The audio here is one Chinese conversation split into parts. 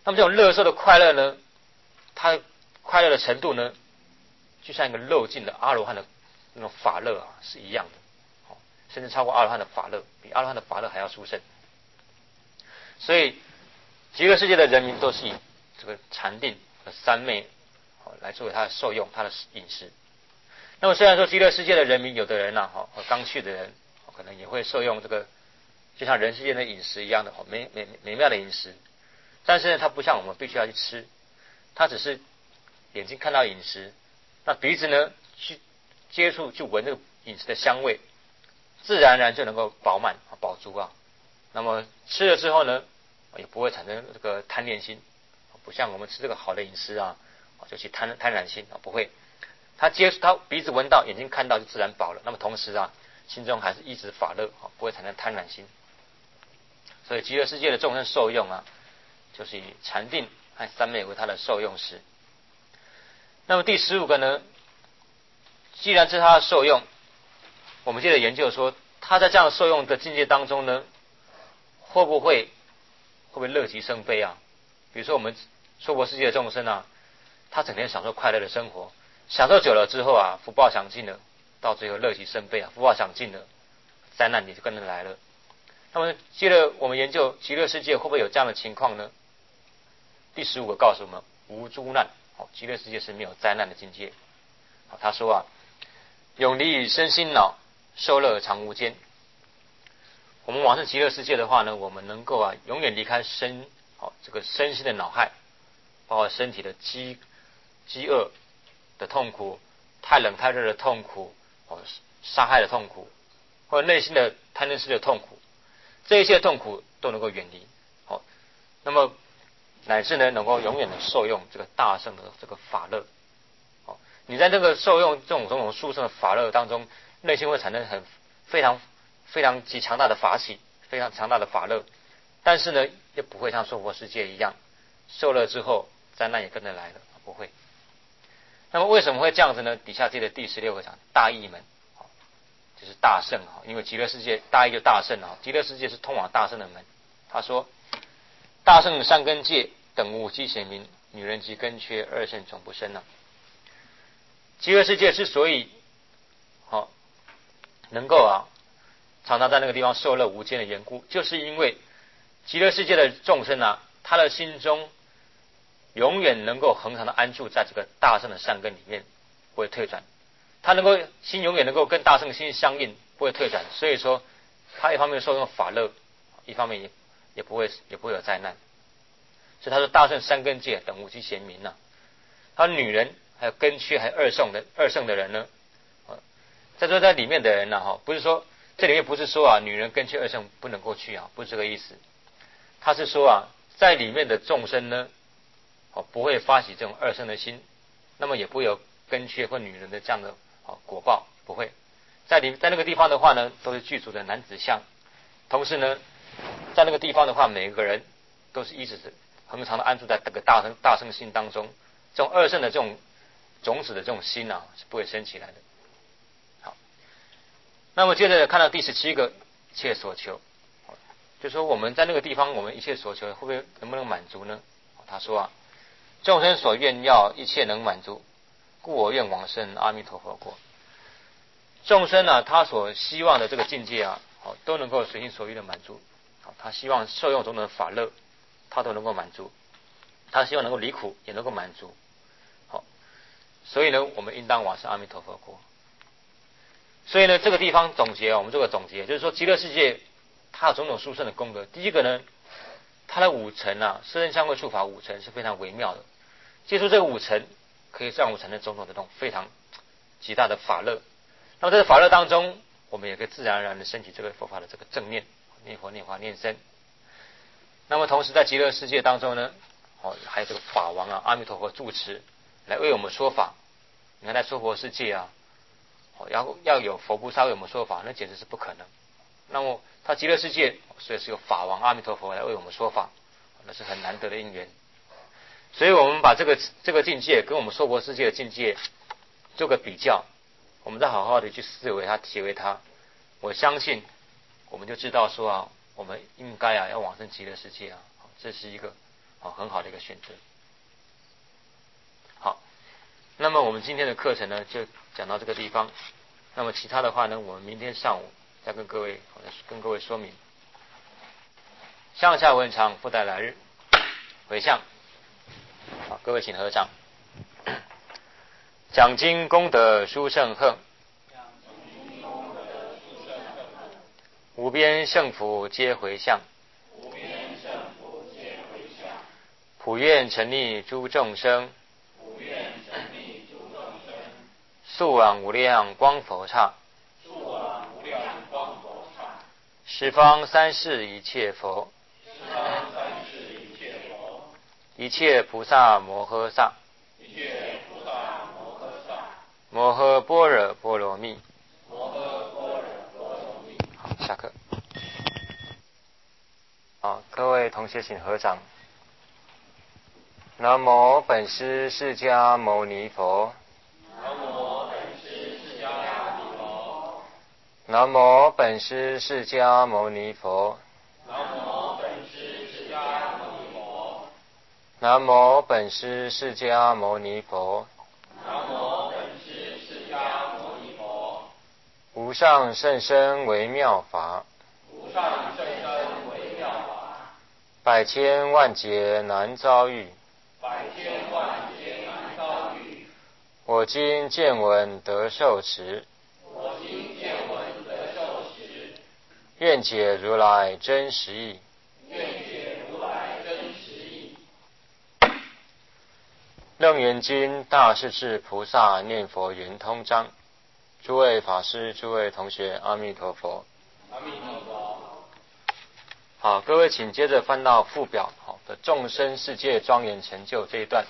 那么这种乐受的快乐呢，它快乐的程度呢，就像一个漏尽的阿罗汉的那种法乐啊，是一样的，甚至超过阿罗汉的法乐，比阿罗汉的法乐还要殊胜。所以极乐世界的人民都是以这个禅定和三昧来作为他的受用，他的饮食。那么虽然说极乐世界的人民，有的人刚去的人可能也会受用这个，就像人世间的饮食一样的美妙的饮食，但是呢，它不像我们必须要去吃，它只是眼睛看到饮食，那鼻子呢去接触去闻这个饮食的香味，自然而然就能够饱满饱足啊。那么吃了之后呢，也不会产生这个贪恋心，不像我们吃这个好的饮食啊，就去贪婪心不会。他鼻子闻到，眼睛看到就自然饱了。那么同时啊，心中还是一直法乐，不会产生贪婪心。所以极乐世界的众生受用啊，就是以禅定和三昧为他的受用时。那么第15个呢，既然是他的受用，我们接着研究说，他在这样受用的境界当中呢，会不会乐极生悲啊？比如说我们娑婆世界的众生啊，他整天享受快乐的生活，享受久了之后啊，福报享尽了，到最后乐极生悲啊，福报享尽了，灾难也就跟着来了。那么接着我们研究极乐世界会不会有这样的情况呢？第15个告诉我们，无诸难。极乐世界是没有灾难的境界。他说啊，永离身心脑，受乐常无间。我们往生极乐世界的话呢，我们能够永远离开这个身心的恼害，包括身体的饥饿的痛苦，太冷太热的痛苦，杀害的痛苦，或者内心的贪嗔痴的痛苦，这一切痛苦都能够远离。那么乃至呢，能够永远的受用这个大圣的这个法乐。你在这个受用这种殊胜的法乐当中，内心会产生非常极强大的法喜，非常强大的法乐。但是呢，又不会像娑婆世界一样，受了之后灾难也跟着来了，不会。那么为什么会这样子呢？底下接着第16个讲大义门，就是大圣，因为极乐世界大义就大圣，极乐世界是通往大圣的门。他说，大圣三根界等无机显明，女人及根缺二圣总不生呢。极乐世界之所以能够常常在那个地方受乐无间的缘故，就是因为极乐世界的众生他的心中永远能够恒常的安住在这个大圣的善根里面，不会退转。他心永远能够跟大圣的心相应，不会退转。所以说，他一方面受用法乐，一方面也不会有灾难。所以他说大圣三根界等无机显明他女人还有根缺还有二圣的人呢，在里面的人不是说这里面不是说女人根缺二圣不能够去不是这个意思。他是说在里面的众生呢，不会发起这种二圣的心，那么也不会有根缺或女人的这样的果报，不会。在那个地方的话呢，都是具足的男子相。同时呢，在那个地方的话，每个人都是一直恒常的安住在这个大圣心当中，这种二圣的这种种子的这种心是不会升起来的。好，那么接着看到第17个一切所求，就说我们在那个地方，我们一切所求能不能满足呢？他说众生所愿要一切能满足，故我愿往生阿弥陀佛国。众生他所希望的这个境界都能够随心所欲的满足。他希望受用种种的法乐，他都能够满足。他希望能够离苦，也能够满足。所以呢，我们应当往生阿弥陀佛国。所以呢，这个地方总结我们这个总结就是说，极乐世界它有种种殊胜的功德。第一个呢，它的五尘色身香味触法五尘是非常微妙的。接触这个五尘，可以让我们产生种种的这种非常极大的法乐。那么在法乐当中，我们也可以自然而然的升起这个佛法的这个正念，念佛、念法、念僧。那么同时在极乐世界当中呢，还有这个法王阿弥陀佛住持来为我们说法。你看在娑婆世界要有佛菩萨为我们说法，那简直是不可能。那么他极乐世界所以是有法王阿弥陀佛来为我们说法，那是很难得的因缘。所以我们把这个境界跟我们娑婆世界的境界做个比较，我们再好好的去思维它、体会它，我相信我们就知道说我们应该要往生极乐世界这是一个很好的一个选择。好，那么我们今天的课程呢就讲到这个地方。那么其他的话呢，我们明天上午再跟各位说明。向下文长，复待来日。回向。好，各位请合掌。讲经功德殊胜横，无边胜福皆回向，普愿成利诸众生，速往无量光佛刹，十方三世一切佛，一切菩萨摩诃萨，摩诃般若波罗蜜。好，下课。好，各位同学请合掌。南无本师释迦牟尼佛。南无本师释迦牟尼佛。南无本师释迦牟尼佛。无上甚深微妙法，百千万劫难遭遇。我今见闻得受持，愿解如来真实义。楞严经大势至菩萨念佛圆通章。诸位法师，诸位同学，阿弥陀佛。阿弥陀佛。好，各位请接着翻到附表好的众生世界庄严成就这一段。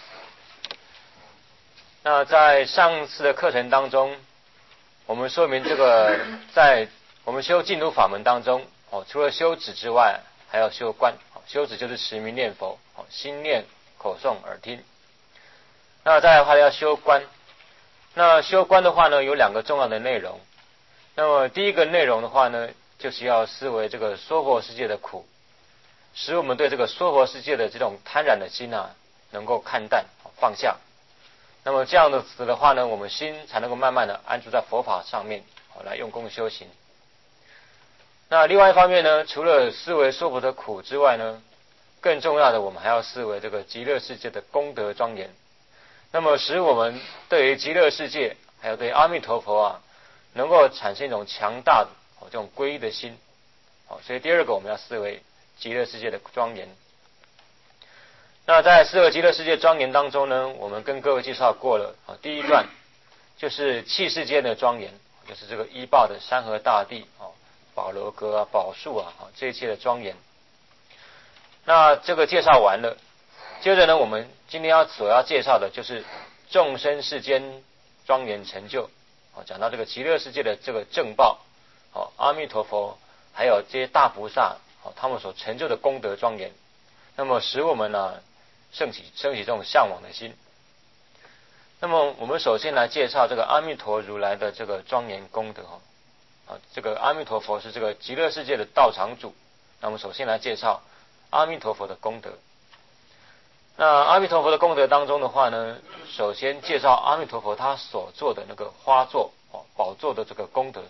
那在上次的课程当中，我们说明这个在我们修净土法门当中除了修止之外，还要修观。修止就是持名念佛，心念口诵耳听。那再来的话要修观。那修观的话呢，有两个重要的内容。那么第一个内容的话呢，就是要思维这个娑婆世界的苦，使我们对这个娑婆世界的这种贪婪的心能够看淡放下。那么这样子的话呢，我们心才能够慢慢的安住在佛法上面来用功修行。那另外一方面呢，除了思维娑婆的苦之外呢，更重要的我们还要思维这个极乐世界的功德庄严。那么使我们对于极乐世界还有对阿弥陀佛能够产生一种强大的这种皈依的心。所以第二个我们要思维极乐世界的庄严。那在思维极乐世界庄严当中呢，我们跟各位介绍过了第一段就是器世间的庄严，就是这个依报的山河大地宝楼阁宝树这一切的庄严。那这个介绍完了，接着呢，我们今天所要介绍的就是众生世间庄严成就。讲到这个极乐世界的这个正报，阿弥陀佛还有这些大菩萨他们所成就的功德庄严，那么使我们升起这种向往的心。那么我们首先来介绍这个阿弥陀如来的这个庄严功德。这个阿弥陀佛是这个极乐世界的道场主。那我们首先来介绍阿弥陀佛的功德。那阿弥陀佛的功德当中的话呢，首先介绍阿弥陀佛他所做的那个花座宝座的这个功德。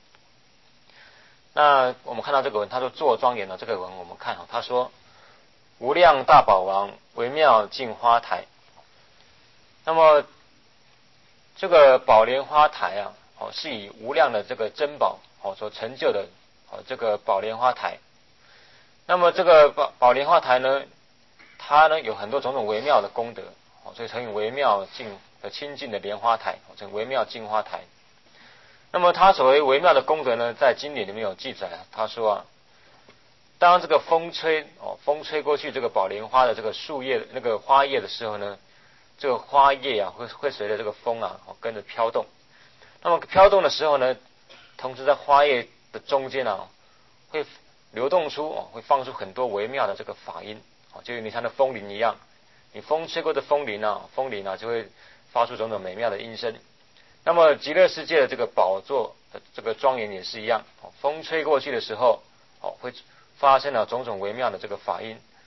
那我们看到这个文，他说坐庄严的这个文，我们看他说无量大宝王微妙净花台。那么这个宝莲花台是以无量的这个珍宝所成就的这个宝莲花台。那么这个宝莲花台呢，它呢有很多种种微妙的功德，所以成为微妙清净的莲花台，成为微妙净花台。那么它所谓微妙的功德呢，在经典里面有记载，他说当这个风吹过去这个宝莲花的这个树叶那个花叶的时候呢，这个花叶会随着这个风跟着飘动。那么飘动的时候呢，同时在花叶的中间会流动出会放出很多微妙的这个法音，就你像那风铃一样，你风吹过的风铃就会发出种种美妙的音声。那么极乐世界的这个宝座的这个庄严也是一样，风吹过去的时候会发生了种种微妙的这个法音。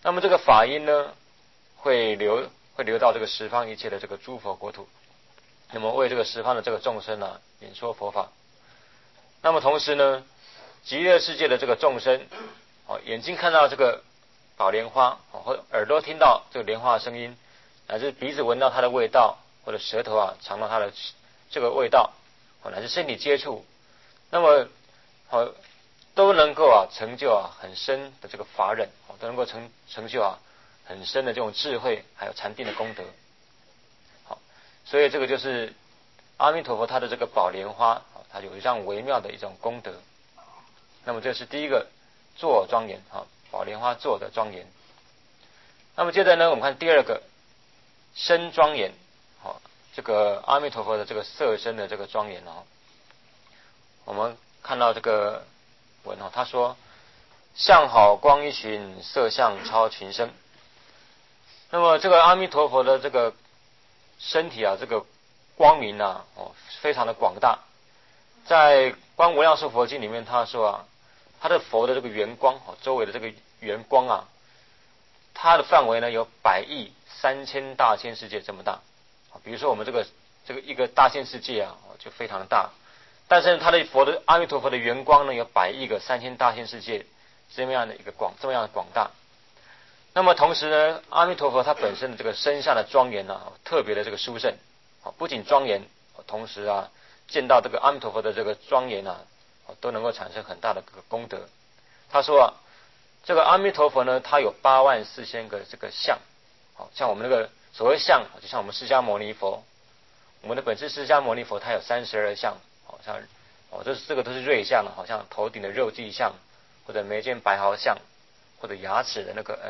那么这个法音呢，会流到这个十方一切的这个诸佛国土，那么为这个十方的这个众生啊演说佛法。那么同时呢，极乐世界的这个众生，眼睛看到这个宝莲花，或耳朵听到这个莲花的声音，乃至鼻子闻到它的味道，或者舌头啊尝到它的这个味道，乃至身体接触，那么都能够啊成就啊很深的这个法忍，都能够成就啊很深的这种智慧，还有禅定的功德。好，所以这个就是阿弥陀佛他的这个宝莲花，它有这样微妙的一种功德。那么这是第一个座庄严，宝莲花座的庄严。那么接着呢，我们看第二个身庄严，这个阿弥陀佛的这个色身的这个庄严。我们看到这个文，他说相好光一群，色相超群生。那么这个阿弥陀佛的这个身体啊，这个光明啊，非常的广大。在《观无量寿佛经》里面，他说啊，他的佛的这个圆光，周围的这个圆光啊，它的范围呢有100亿3000大千世界这么大。比如说我们这个一个大千世界啊，就非常的大。但是他的阿弥陀佛的圆光呢，有100亿个3000大千世界这么样的广大。那么同时呢，阿弥陀佛他本身的这个身相的庄严啊，特别的这个殊胜，不仅庄严，同时啊，见到这个阿弥陀佛的这个庄严啊，都能够产生很大的这个功德。他说啊，这个阿弥陀佛呢，他有84000个这个相，像我们那个所谓相，就像我们释迦牟尼佛，我们的本师释迦牟尼佛，他有32相，像这个都是瑞相，好像头顶的肉髻相，或者眉间白毫相，或者牙齿的那个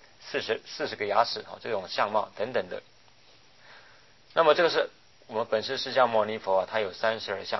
40个牙齿，这种相貌等等的。那么这个是我们本师释迦牟尼佛啊，他有32相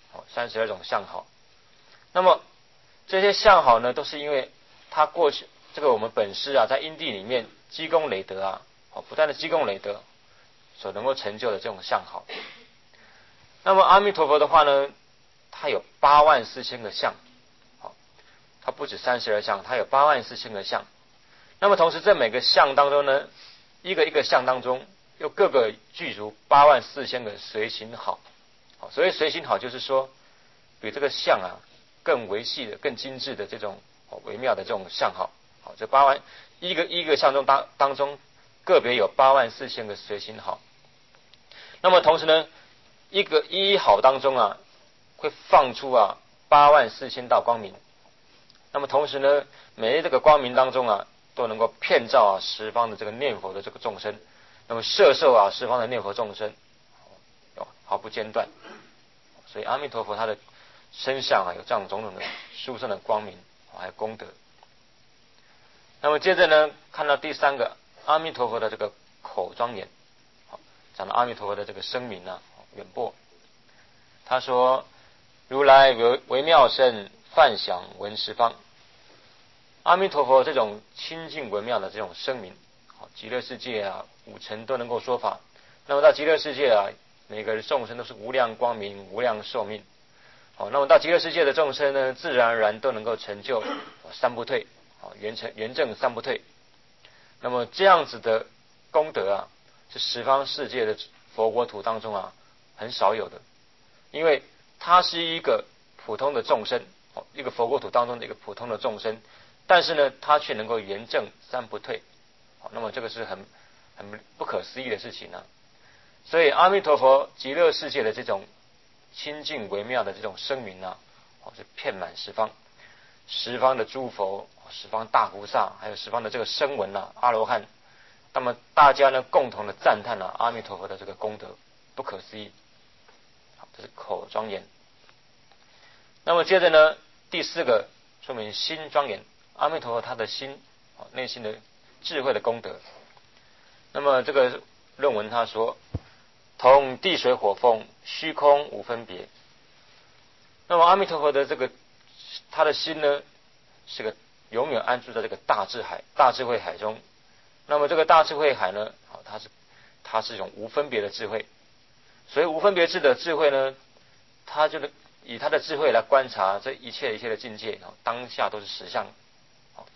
，32种相好。那么这些相好呢，都是因为他过去这个我们本师啊，在因地里面积功累德啊，不断的积功累德所能够成就的这种相好。那么阿弥陀佛的话呢，他有84000个相，他不止32相，他有84000个相。那么同时在每个相当中呢，一个相当中又各个具足84000个随行好。所谓随行好，就是说比这个相啊更维系的、更精致的这种微妙的这种相好。这一个相中当中个别有84000个随行好。那么同时呢，一好当中啊，会放出啊84000道光明。那么同时呢，每一这个光明当中啊，都能够遍照啊十方的这个念佛的这个众生，那么摄受啊十方的念佛众生，毫不间断。所以阿弥陀佛他的身相啊，有这样种种的殊胜的光明，还有功德。那么接着呢，看到第三个阿弥陀佛的这个口庄严，讲到阿弥陀佛的这个声名啊远播。他说：如来为妙声，梵响闻十方。阿弥陀佛这种清净微妙的这种声名，极乐世界啊五尘都能够说法。那么到极乐世界啊，每个众生都是无量光明、无量寿命。那么到极乐世界的众生呢，自然而然都能够成就三不退，圆正三不退。那么这样子的功德啊，是十方世界的佛国土当中啊很少有的，因为他是一个普通的众生，一个佛国土当中的一个普通的众生，但是呢，他却能够圆正三不退。那么这个是很不可思议的事情啊。所以阿弥陀佛极乐世界的这种清净微妙的这种声名啊，是遍满十方，十方的诸佛、十方大菩萨，还有十方的这个声闻啊、阿罗汉，那么大家呢共同的赞叹了阿弥陀佛的这个功德，不可思议。好，这是口庄严。那么接着呢，第四个说明心庄严，阿弥陀佛他的心，内心的智慧的功德。那么这个论文他说，同地水火风，虚空无分别。那么阿弥陀佛的这个他的心呢，是个永远安住在这个大智慧海中。那么这个大智慧海呢，它是一种无分别的智慧。所以无分别的智慧呢，它就是以他的智慧来观察这一切的境界，当下都是实相。我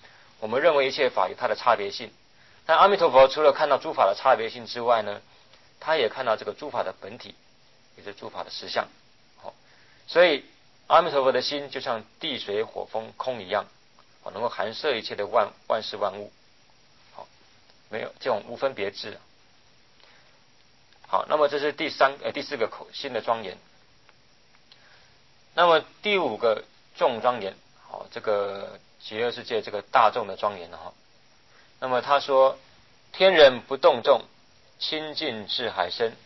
我们认为一切法有它的差别性，但阿弥陀佛除了看到诸法的差别性之外呢，他也看到这个诸法的本体，也是诸法的实相。所以阿弥陀佛的心就像地水火风空一样，能够含摄一切的万事万物，没有这种无分别智。好，那么这是第四个新的庄严。那么第5个众庄严，这个极乐世界这个大众的庄严了。那么他说，天人不动众，清净至海深。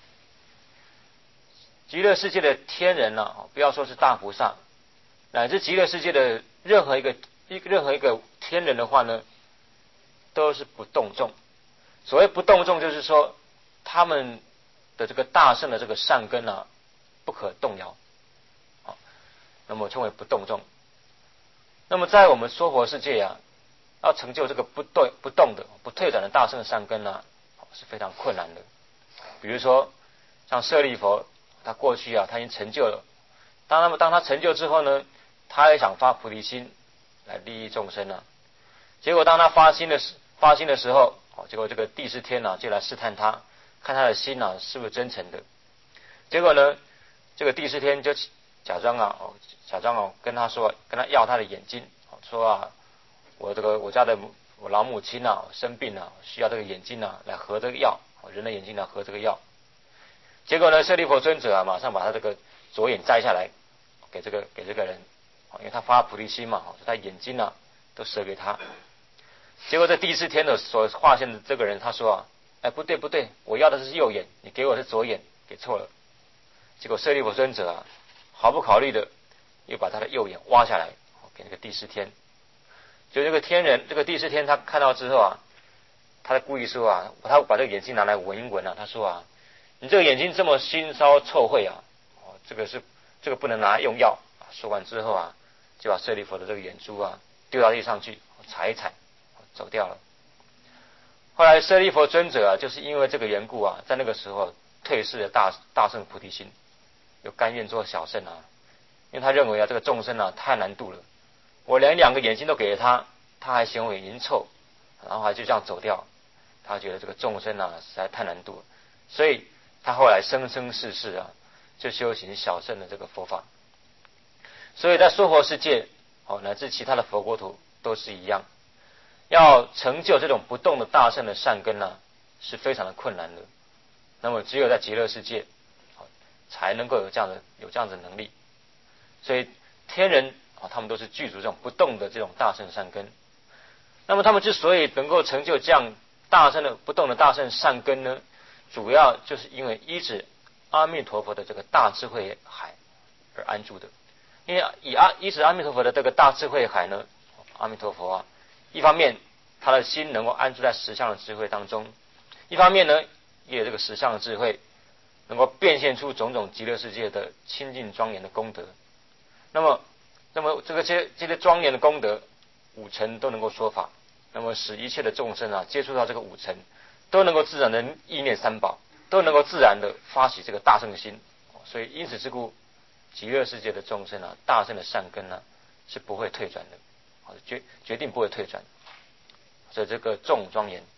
极乐世界的天人呢，不要说是大菩萨，乃至极乐世界的任何一个天人的话呢，都是不动众。所谓不动众，就是说他们的这个大圣的这个善根啊，不可动摇。那么称为不动众。那么在我们娑婆世界啊，要成就这个不动的、不退转的大圣善根啊，是非常困难的。比如说像舍利佛，他过去啊，他已经成就了。当他成就之后呢，他也想发菩提心来利益众生啊。结果当他发心的时候，结果这个帝释天啊就来试探他，看他的心啊是不是真诚的。结果呢，这个帝释天就假装跟他要他的眼睛，说啊，我家的我老母亲啊生病啊，需要这个眼睛啊来合这个药，人的眼睛来合这个药。结果呢，舍利弗尊者啊马上把他这个左眼摘下来给这个人，因为他发菩提心嘛，他眼睛啊都舍给他。结果这第4天的所化现的这个人，他说啊，不对，我要的是右眼，你给我是左眼，给错了。结果舍利弗尊者啊毫不考虑的又把他的右眼挖下来给那个第4天。就这个天人，这个第4天他看到之后啊，他故意说啊，他把这个眼睛拿来闻一闻啊，他说啊，你这个眼睛这么腥骚臭秽啊，这个不能拿来用药。说完之后啊，就把舍利弗的这个眼珠啊丢到地上去踩一踩，走掉了。后来舍利弗尊者啊，就是因为这个缘故啊，在那个时候退失了大圣菩提心，又甘愿做小圣啊，因为他认为啊，这个众生啊太难度了，我连2个眼睛都给了他，他还嫌我眼睛臭，然后还就这样走掉。他觉得这个众生啊实在太难度了，所以他后来生生世世啊就修行小圣的这个佛法。所以在娑婆世界乃至其他的佛国土都是一样，要成就这种不动的大圣的善根啊，是非常的困难的。那么只有在极乐世界才能够有这样的能力。所以天人他们都是具足这种不动的这种大圣善根。那么他们之所以能够成就这样大圣的不动的大圣善根呢，主要就是因为依止阿弥陀佛的这个大智慧海而安住的。因为依止阿弥陀佛的这个大智慧海呢，阿弥陀佛啊，一方面他的心能够安住在实相的智慧当中，一方面呢也有这个实相的智慧能够变现出种种极乐世界的清净庄严的功德。那么这些庄严的功德5层都能够说法，那么使一切的众生啊接触到这个5层，都能够自然的意念三宝，都能够自然的发起这个大圣心。所以因此之故，极乐世界的众生啊，大圣的善根啊是不会退转的，决定不会退转。所以这个众庄严。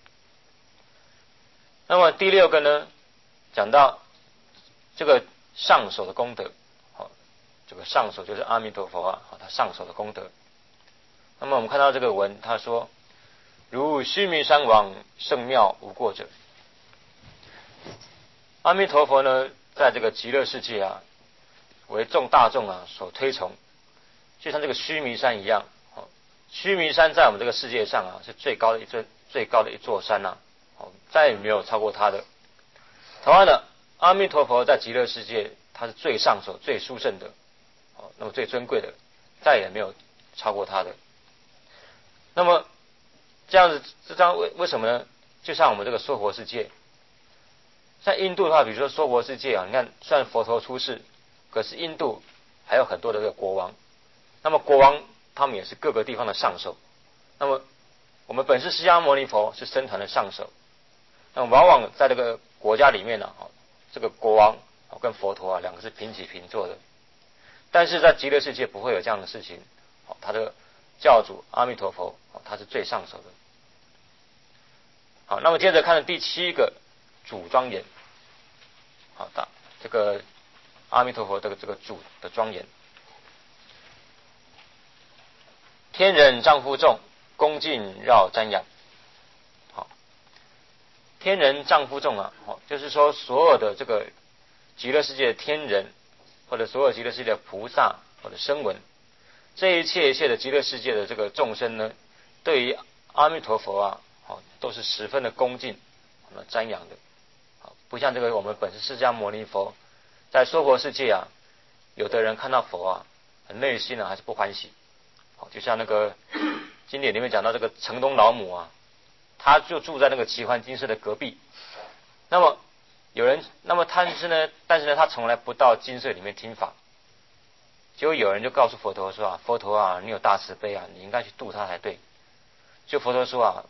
那么第6个呢，讲到这个上首的功德。这个上首就是阿弥陀佛啊，他上首的功德。那么我们看到这个文，他说：如须弥山王，圣妙无过者。阿弥陀佛呢，在这个极乐世界啊，为大众啊所推崇，就像这个须弥山一样。须弥山在我们这个世界上啊，是最高的一座山啊，再也没有超过它的。同样的，阿弥陀佛在极乐世界，他是最上首、最殊胜的，那么最尊贵的，再也没有超过他的。那么这样子，为什么呢？就像我们这个娑婆世界，在印度的话，比如说娑婆世界啊，你看虽然佛陀出世，可是印度还有很多的这个国王，那么国王他们也是各个地方的上首。那么我们本师释迦牟尼佛是僧团的上首，那么往往在这个国家里面呢，这个国王跟佛陀啊2个是平起平坐的。但是在极乐世界不会有这样的事情，他的教主阿弥陀佛，他是最上首的。好，那么接着看第7个主庄严。好的，这个阿弥陀佛这个主的庄严。天人丈夫众，恭敬绕瞻仰。好，天人丈夫众啊，就是说所有的这个极乐世界的天人，或者所有极乐世界的菩萨或者声闻，这一切的极乐世界的这个众生呢，对于阿弥陀佛啊，都是十分的恭敬、瞻仰的。不像这个我们本师释迦牟尼佛在娑婆世界啊，有的人看到佛啊，内心还是不欢喜。就像那个经典里面讲到这个城东老母啊，他就住在那个奇幻精舍的隔壁。那么但是呢，他从来不到精舍里面听法。结果有人就告诉佛陀说啊，佛陀啊，你有大慈悲啊，你应该去度他才对。就佛陀说啊，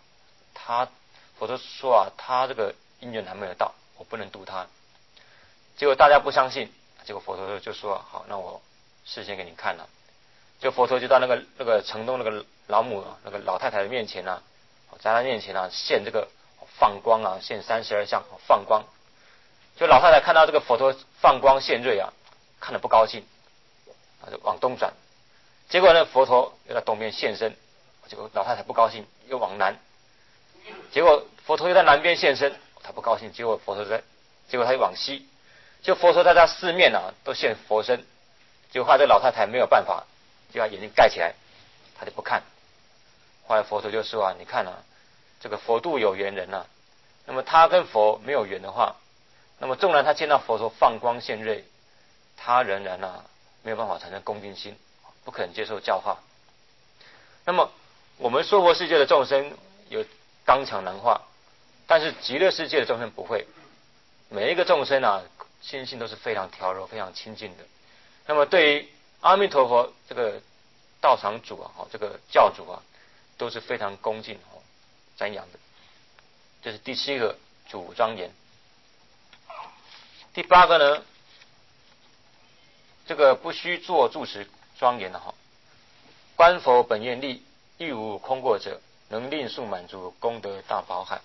他这个因缘还没有到，我不能度他。结果大家不相信，结果佛陀就说好，那我示现给你看了。就佛陀就到那个城东那个老母那个老太太的面前啊，在她面前啊现这个放光啊，现32相放光。就老太太看到这个佛陀放光现瑞啊，看得不高兴，就往东转。结果呢，佛陀又在东边现身，结果老太太不高兴，又往南。结果佛陀又在南边现身，他不高兴，结果他又往西。就佛陀在他四面啊都现佛身，结果后来这老太太没有办法，就把眼睛盖起来，他就不看。后来佛陀就说啊，你看啊，这个佛度有缘人啊，那么他跟佛没有缘的话，那么纵然他见到佛陀放光现瑞，他仍然没有办法产生恭敬心，不可能接受教化。那么我们娑婆世界的众生有刚强难化，但是极乐世界的众生不会，每一个众生啊，心性都是非常调柔、非常清净的。那么对于阿弥陀佛这个道场主啊，这个教主啊，都是非常恭敬瞻仰的。这是第7个主庄严。第8个呢，这个不须作住持庄严的观佛本愿力，亦无空过者，能令速满足功德大宝海。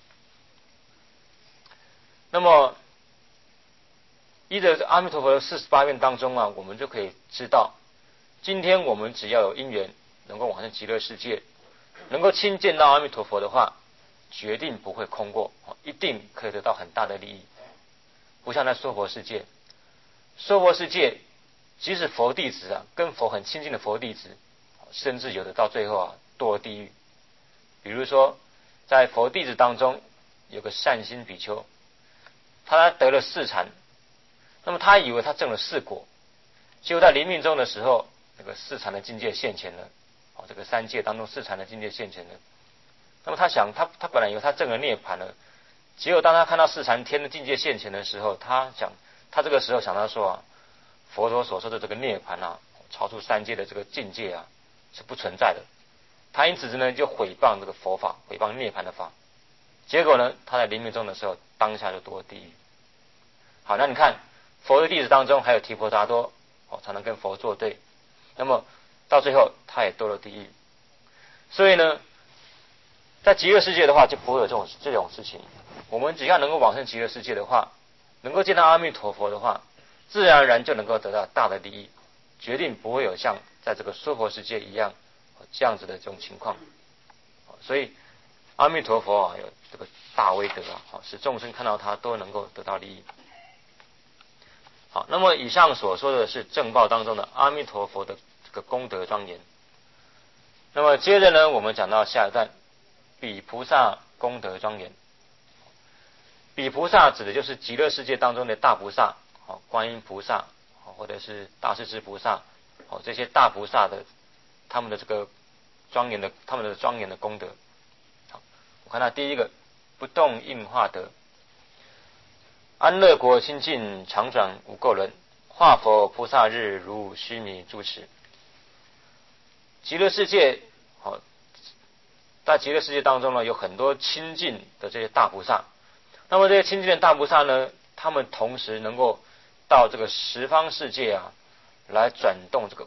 那么依着阿弥陀佛的48愿当中啊，我们就可以知道，今天我们只要有因缘能够往生极乐世界，能够亲见到阿弥陀佛的话，决定不会空过，一定可以得到很大的利益。不像在娑婆世界，娑婆世界即使佛弟子啊，跟佛很亲近的佛弟子，甚至有的到最后堕地狱。比如说在佛弟子当中有个善心比丘，他得了4禅，那么他以为他证了4果，结果在临命终的时候，那个4禅的境界现前了，这个3界当中4禅的境界现前了。那么他想，他本来以为他证了涅槃了，结果当他看到4禅天的境界现前的时候，他这个时候想到说佛陀所说的这个涅槃超出3界的这个境界是不存在的。他因此呢就毁谤这个佛法，毁谤涅槃的法。结果呢，他在临命终的时候，当下就堕地狱。好，那你看佛的弟子当中还有提婆达多才能跟佛作对，那么到最后他也堕了地狱。所以呢，在极乐世界的话就不会有这种事情。我们只要能够往生极乐世界的话，能够见到阿弥陀佛的话，自然而然就能够得到大的利益，决定不会有像在这个娑婆世界一样这样子的这种情况。所以阿弥陀佛有这个大威德使众生看到他都能够得到利益。好，那么以上所说的是正报当中的阿弥陀佛的这个功德庄严。那么接着呢，我们讲到下一段，比菩萨功德庄严。比菩萨指的就是极乐世界当中的大菩萨，观音菩萨，或者是大势至菩萨，这些大菩萨的他们的这个庄严的功德。好，我看到第一个，不动应化德。安乐国清净常转无垢轮，化佛菩萨日如须弥住持。极乐世界在极乐世界当中呢，有很多亲近的这些大菩萨。那么这些亲近的大菩萨呢，他们同时能够到这个十方世界来转动这个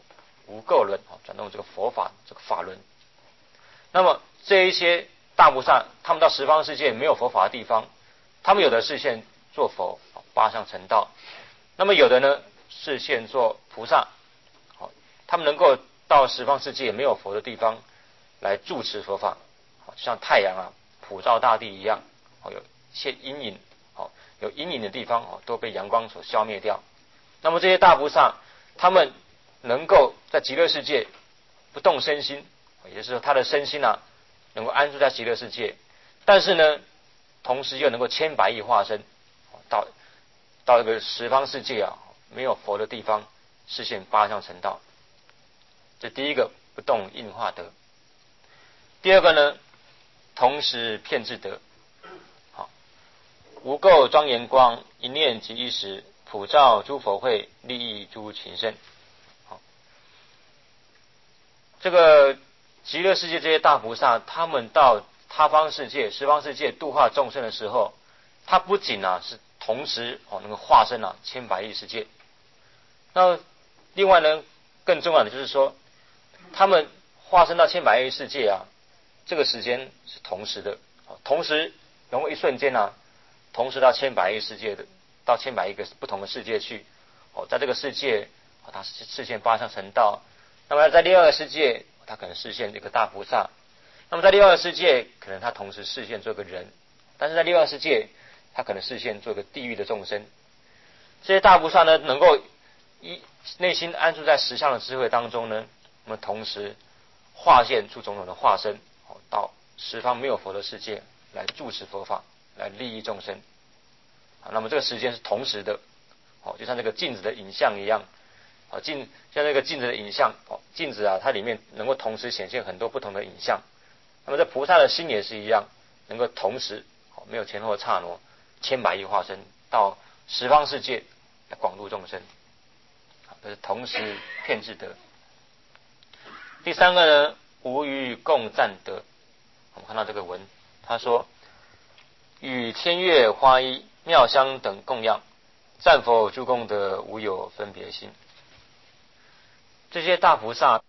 无垢轮，转动这个佛法这个法轮。那么这一些大菩萨，他们到十方世界没有佛法的地方，他们有的视线做佛，八相成道；那么有的呢视线做菩萨，他们能够到十方世界没有佛的地方来住持佛法，像太阳普照大地一样，有些阴影，有阴影的地方都被阳光所消灭掉。那么这些大菩萨，他们能够在极乐世界不动身心，也就是说他的身心能够安住在极乐世界，但是呢同时又能够千百亿化身到这个十方世界没有佛的地方实现八相成道。这第一个不动应化德。第二个呢，同时遍智德。无垢庄严光，一念即一时，普照诸佛慧，利益诸群生。这个极乐世界这些大菩萨，他们到他方世界、十方世界度化众生的时候，他不仅是同时能够化身千百亿世界。那另外呢，更重要的就是说，他们化身到千百亿世界这个时间是同时的，同时能够一瞬间同时到千百亿世界的，到千百亿个不同的世界去。在这个世界他视现八相成道，那么在另外一个世界他可能视现这个大菩萨，那么在另外一个世界可能他同时视现做个人，但是在另外一个世界他可能视现做个地狱的众生。这些大菩萨呢，能够内心安住在实相的智慧当中呢，那么同时化现出种种的化身，到十方没有佛的世界来住持佛法，来利益众生。那么这个时间是同时的，就像这个镜子的影像一样，像那个镜子的影像，镜子它里面能够同时显现很多不同的影像。那么这菩萨的心也是一样，能够同时没有前后刹那，千百亿化身到十方世界来广度众生，这是同时遍智德。第三个呢，无余共赞德。我们看到这个文，他说与天乐花衣妙香等供养，赞佛诸功德无有分别心。这些大菩萨